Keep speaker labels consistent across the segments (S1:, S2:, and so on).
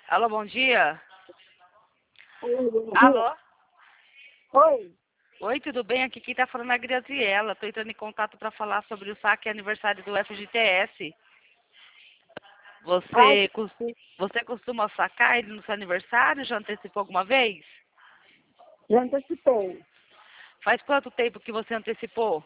S1: Alô, bom dia.
S2: Oi, bom dia.
S1: Alô?
S2: Oi,
S1: Oi, tudo bem? Aqui quem tá falando é a Graziela. Tô entrando em contato para falar sobre o saque aniversário do FGTS.
S2: ai,
S1: Você costuma sacar ele no seu aniversário? Já antecipou alguma vez?
S2: já antecipei.
S1: Faz quanto tempo que você antecipou?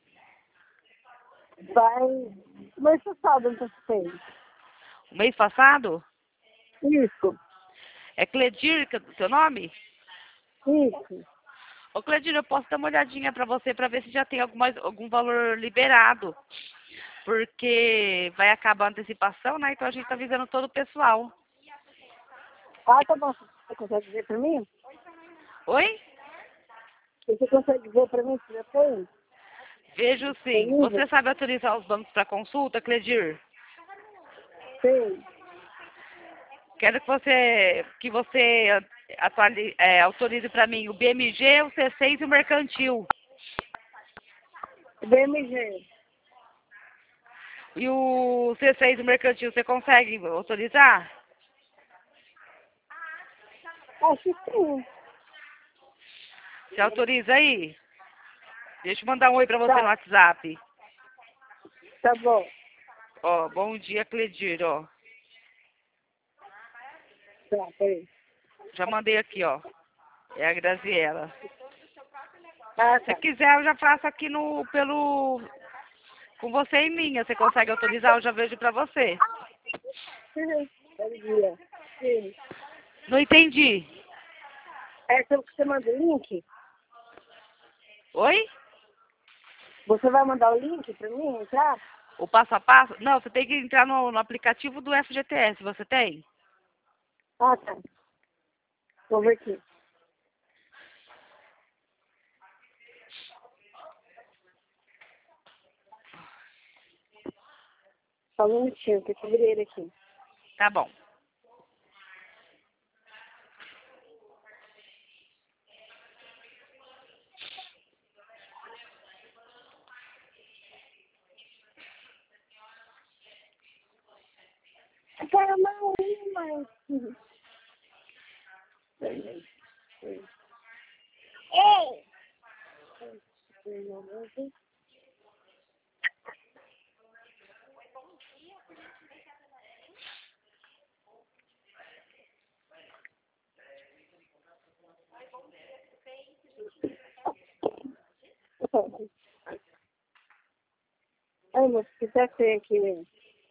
S2: Vai, mês passado antecipei.
S1: O mês passado?
S2: Isso,
S1: É Cledir, que é o seu nome?
S2: isso.
S1: Ô, Cledir, eu posso dar uma olhadinha para você para ver se já tem algum valor liberado. Porque vai acabar a antecipação, né? Então a gente tá avisando todo o pessoal.
S2: Ah, tá bom. Você consegue ver pra mim?
S1: Oi?
S2: Você consegue ver pra mim se já tem?
S1: Vejo sim.
S2: Disponível?
S1: Você sabe autorizar os bancos para consulta, Cledir?
S2: Tem.
S1: Quero que você autorize para mim o BMG, o C6 e o Mercantil.
S2: BMG.
S1: E o C6 e o Mercantil, você consegue autorizar?
S2: Acho que sim.
S1: Você autoriza aí? Deixa eu mandar um oi para você no
S2: Tá,
S1: WhatsApp.
S2: tá bom.
S1: Ó, bom dia, Cledir, ó.
S2: Tá, peraí.
S1: Já mandei aqui, ó. É a Graziela.
S2: Ah,
S1: Se
S2: tá.
S1: quiser, eu já faço aqui com você e minha. Você consegue autorizar? Eu já vejo para você.
S2: Bom dia. Sim.
S1: Não entendi.
S2: É, se você manda o link,
S1: Oi?
S2: você vai mandar o link pra mim entrar?
S1: O passo a passo? Não, você tem que entrar no aplicativo do FGTS. Você tem?
S2: Ah, tá. Vou ver aqui. Só um minutinho, que eu abrir ele aqui.
S1: Tá bom.
S2: Calma aí, mas... Ei! Ai, moço, que tá feio aqui, né?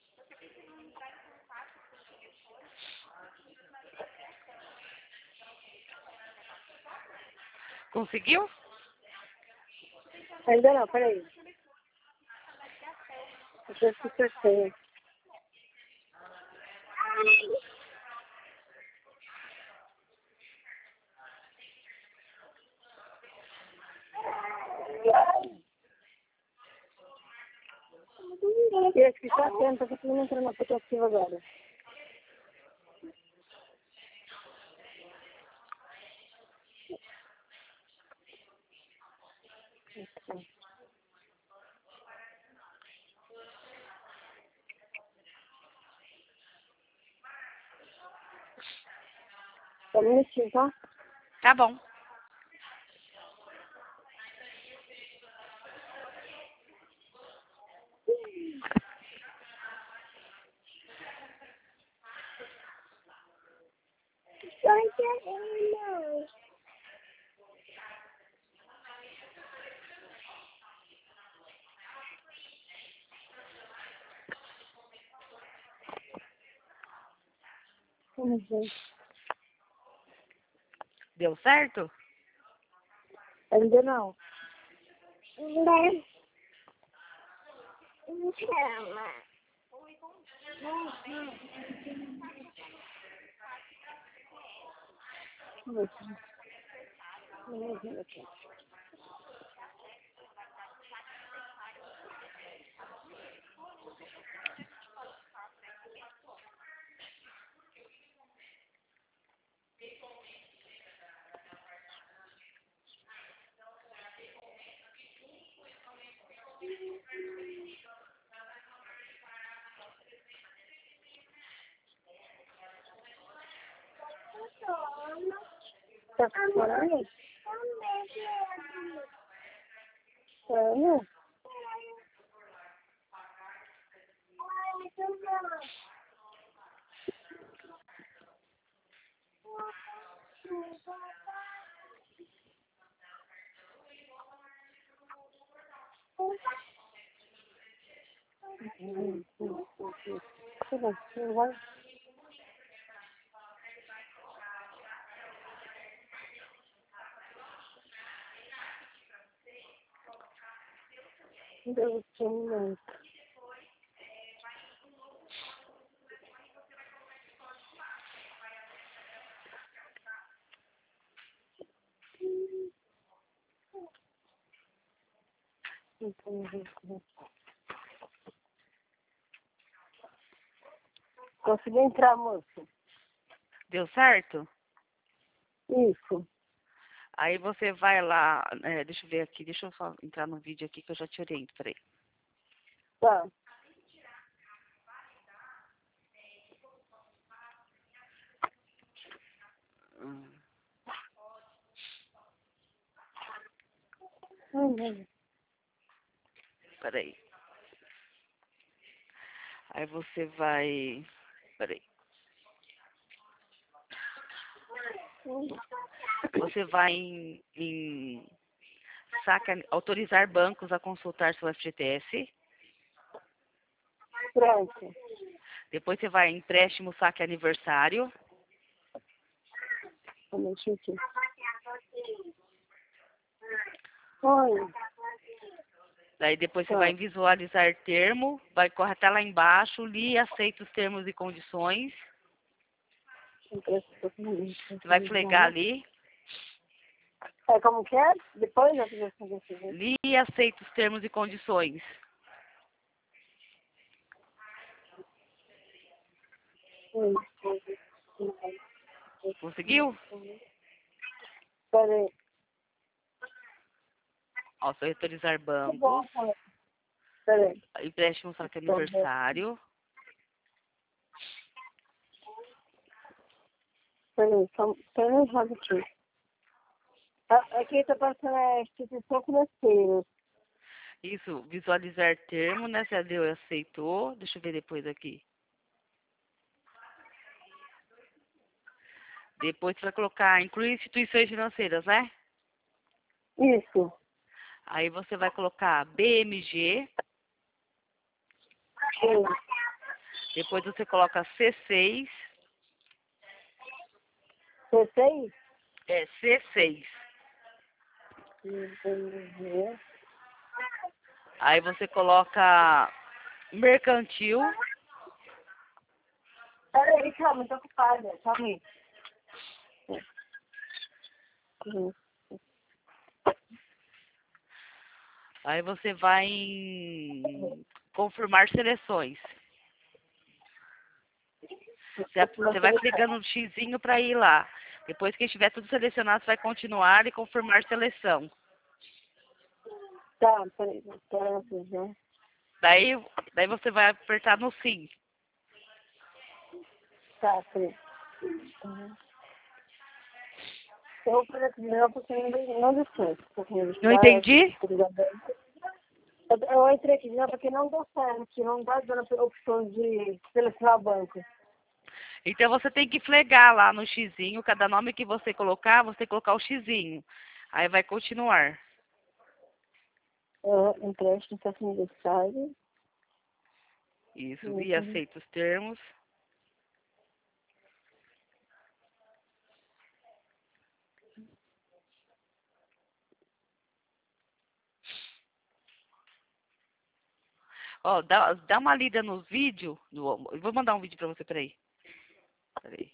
S1: Conseguiu?
S2: Ainda não, peraí. Eu tô que tá feio. E esse que tá feio, tá conseguindo entrar no aplicativo agora. Só um minutinho, tá?
S1: Tá bom.
S2: Ai, não. Vamos ver.
S1: Deu certo?
S2: Ainda não. Não. Não chama. Vamos ver aqui. Tá com fome? Não. Vai. Deus te abençoe. Consegui entrar, moço.
S1: Deu certo?
S2: Isso.
S1: Aí você vai lá, deixa eu ver aqui, deixa eu só entrar no vídeo aqui que eu já te oriento, peraí.
S2: Tá.
S1: Peraí. Aí você vai, peraí. Você vai em autorizar bancos a consultar seu FGTS.
S2: Pronto.
S1: Depois você vai em empréstimo saque aniversário.
S2: Vamos aqui. Oi.
S1: Daí depois você vai em visualizar termo, vai correr até lá embaixo, li e aceita os termos e condições. Você vai flegar ali.
S2: É como que é? Depois eu fiz assim.
S1: Li e aceita os termos e condições. Conseguiu?
S2: Peraí.
S1: Ó, só autorizar bancos,
S2: Peraí.
S1: empréstimo saque aniversário.
S2: Peraí, errado aqui. Aqui tá passando a instituição financeira.
S1: Isso, visualizar termo, né? Você deu e aceitou. Deixa eu ver depois aqui. Depois você vai colocar incluir instituições financeiras, né?
S2: Isso.
S1: Aí você vai colocar BMG.
S2: Sim.
S1: Depois você coloca C6.
S2: C6?
S1: É, C6. Aí você coloca mercantil.
S2: Peraí, calma, tô ocupada. Calma aí.
S1: Aí você vai em confirmar seleções. Você vai clicando no xizinho para ir lá. Depois que estiver tudo selecionado, você vai continuar e confirmar seleção.
S2: Tá, peraí. Já.
S1: Daí você vai apertar no sim.
S2: Tá, peraí. Eu vou fazer aqui de novo porque não deu certo.
S1: Não entendi?
S2: Eu entrei aqui de novo porque não deu certo, que não tá dando a opção de selecionar o banco.
S1: Então você tem que flegar lá no xizinho. Cada nome que você colocar, você tem que colocar o xizinho. Aí vai continuar.
S2: Empréstimo para aniversário.
S1: Isso, e aceita os termos. Ó, dá uma lida nos vídeos. Eu vou mandar um vídeo pra você, peraí. Peraí.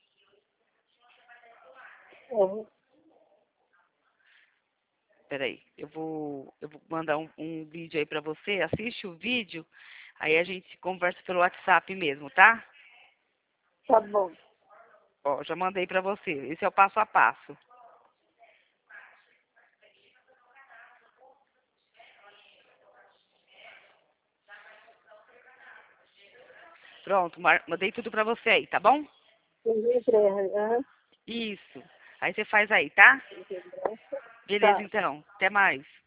S1: Peraí. Eu vou mandar um vídeo aí pra você. Assiste o vídeo. Aí a gente conversa pelo WhatsApp mesmo, tá?
S2: Tá bom.
S1: Ó, já mandei pra você. Esse é o passo a passo. Pronto, mandei tudo pra você aí, tá bom?
S2: Entrei,
S1: Isso. Aí você faz aí, tá? Beleza,
S2: Tá.
S1: então. Até mais.